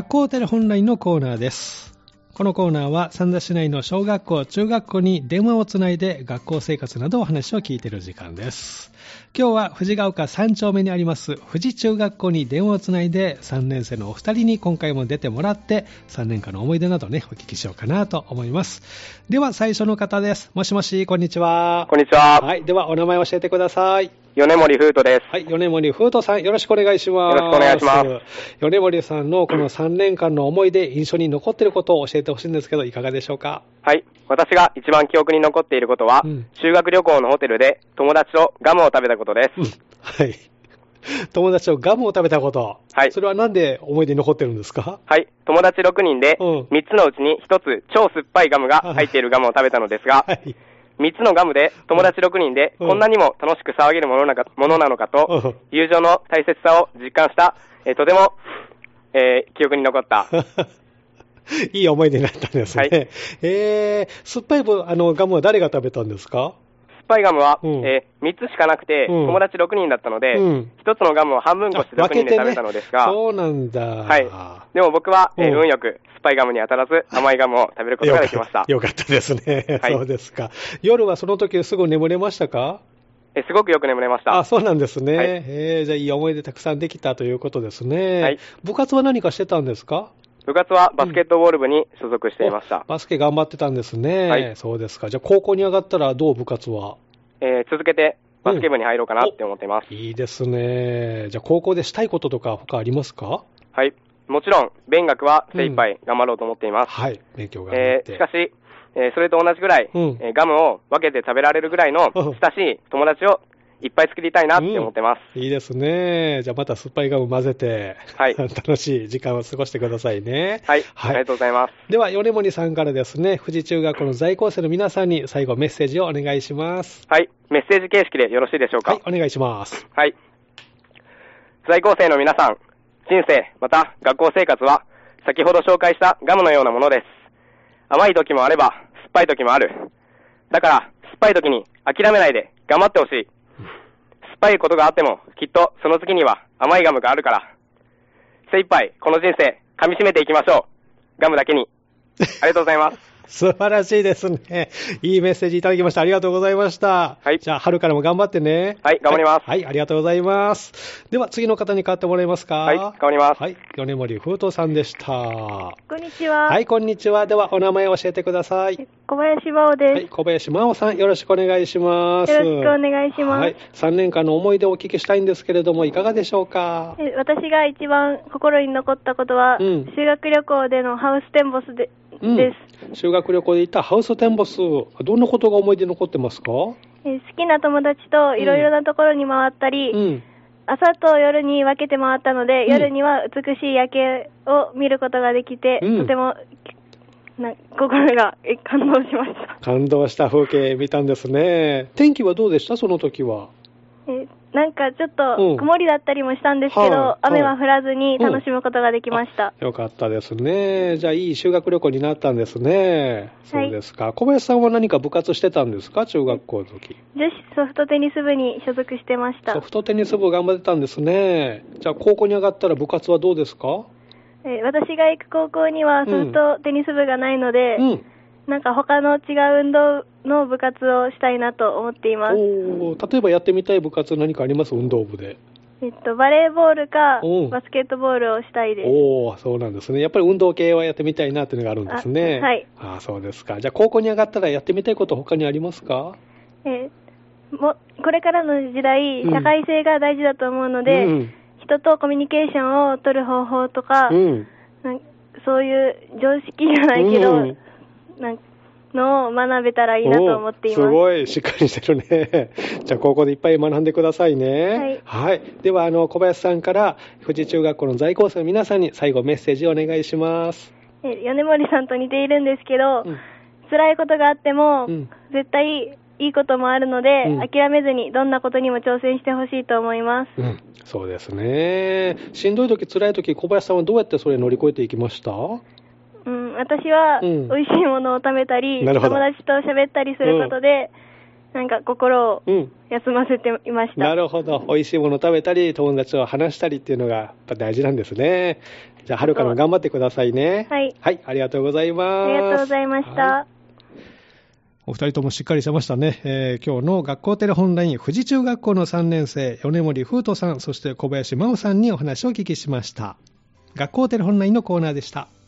校テレホンラインのコーナーです。このコーナーは三田市内の小学校、中学校に電話をつないで学校生活などお話を聞いている時間です。今日は藤ヶ丘3丁目にあります富士中学校に電話をつないで3年生のお二人に今回も出てもらって3年間の思い出などねお聞きしようかなと思います。では最初の方です。もしもし、こんにちは。 こんにちは。 はい、ではお名前を教えてください。 米森風斗です。 はい、米森風斗さん、よろしくお願いします。 よろしくお願いします。 米森さんのこの3年間の思い出、印象に残っていることを教えてほしいんですけど、いかがでしょうか。 はい、私が一番記憶に残っていることは、修学旅行のホテルで友達とガムを食べたことです。 はい。友達とガムを食べたこと。 はい。 それはなんで思い出に残ってるんですか。 はい。友達6人で、3つのうちに1つ超酸っぱいガムが入っているガムを食べたのですが、はい。3つのガムで友達6人でこんなにも楽しく騒げるものなのかと、友情の大切さを実感した、とても、記憶に残った。 いい思い出になったんですね。はい。酸っぱいガムは誰が食べたんですか。 酸っぱいガムは、3つしかなくて、友達6人だったので、1つのガムを半分こして6人で食べたのですが、 そうなんだ。 はい。でも僕は、運よく酸っぱいガムに当たらず甘いガムを食べることができました。 よかったですね。はい、そうですか。夜はその時すぐ眠れましたか。 すごくよく眠れました。 あ、そうなんですね。はい、じゃあいい思い出たくさんできたということですね。はい。部活は何かしてたんですか。 部活はバスケットボール部に所属していました。 バスケ頑張ってたんですね。はい。そうですか。じゃあ高校に上がったらどう部活は。 続けてバスケ部に入ろうかなって思っています。 いいですね。じゃあ高校でしたいこととか他ありますか。 はい。もちろん勉学は精一杯頑張ろうと思っています。 はい。勉強頑張って。 しかし、それと同じぐらい、ガムを分けて食べられるぐらいの親しい友達をいっぱい作りたいなって思ってます。 いいですね。じゃあまた酸っぱいガム混ぜて、はい、楽しい時間を過ごしてくださいね。 はい。はい、ありがとうございます。 では、米森さんからですね、富士中学校の在校生の皆さんに最後メッセージをお願いします。 はい。メッセージ形式でよろしいでしょうか。 はい、お願いします。 はい。在校生の皆さん、人生、また学校生活は、先ほど紹介したガムのようなものです。甘い時もあれば、酸っぱい時もある。だから、酸っぱい時に諦めないで頑張ってほしい。酸っぱいことがあっても、きっとその次には甘いガムがあるから。精一杯、この人生、噛み締めていきましょう。ガムだけに。ありがとうございます。 素晴らしいですね。いいメッセージいただきました。ありがとうございました。はい。じゃあ、春からも頑張ってね。 はい、頑張ります。 はい、ありがとうございます。では、次の方に代わってもらえますか。 はい、頑張ります。 はい、米森風斗さんでした。 こんにちは。 はい、こんにちは。では、お名前を教えてください。 小林真央です。はい、 小林真央さん、よろしくお願いします。 よろしくお願いします。はい、 3年間の思い出をお聞きしたいんですけれども、いかがでしょうか。 私が一番心に残ったことは、修学旅行でのハウステンボスです。 修学旅行で行ったハウステンボス、どんなことが思い出に残ってますか。 好きな友達といろいろなところに回ったり、朝と夜に分けて回ったので、夜には美しい夜景を見ることができて、とても心が感動しました。 感動した風景見たんですね。天気はどうでした、その時は。 なんかちょっと曇りだったりもしたんですけど、雨は降らずに楽しむことができました。 よかったですね。じゃあいい修学旅行になったんですね。そうですか。小林さんは何か部活してたんですか、中学校の時。 女子ソフトテニス部に所属してました。 ソフトテニス部頑張ってたんですね。じゃあ高校に上がったら部活はどうですか。 私が行く高校にはソフトテニス部がないので、なんか他の違う運動の部活をしたいなと思っています。 例えばやってみたい部活何かあります、運動部で。 バレーボールかバスケットボールをしたいです。 そうなんですね。やっぱり運動系はやってみたいなというのがあるんですね。 はい。 そうですか。じゃあ高校に上がったらやってみたいこと他にありますか。 これからの時代、社会性が大事だと思うので、人とコミュニケーションを取る方法とか、そういう常識じゃないけど、のを学べたらいいなと思っています。 すごいしっかりしてるね。じゃあ高校でいっぱい学んでくださいね。はい。では小林さんから富士中学校の在校生の皆さんに最後メッセージをお願いします。 米森さんと似ているんですけど、辛いことがあっても、絶対いいこともあるので、諦めずにどんなことにも挑戦してほしいと思います。 そうですね。しんどい時、辛い時、小林さんはどうやってそれを乗り越えていきました？ 私は美味しいものを食べたり、友達と喋ったりすることで、 なんか心を休ませていました。 なるほど。美味しいもの食べたり、友達と話したりっていうのがやっぱ大事なんですね。じゃあ、はるかも頑張ってくださいね。 はい。 はい、ありがとうございます。 ありがとうございました。はい、 お二人ともしっかりしてましたね。今日の学校テレホンライン、富士中学校の3年生、米森風斗さん、そして小林真央さんにお話をお聞きしました。学校テレホンラインのコーナーでした。